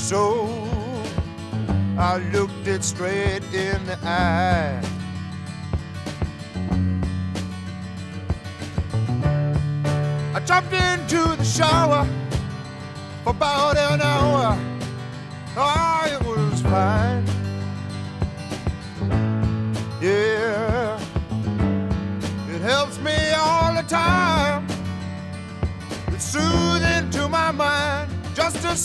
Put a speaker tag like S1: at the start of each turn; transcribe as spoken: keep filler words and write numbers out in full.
S1: so. I looked it straight in the eye. I jumped into the shower for about an hour.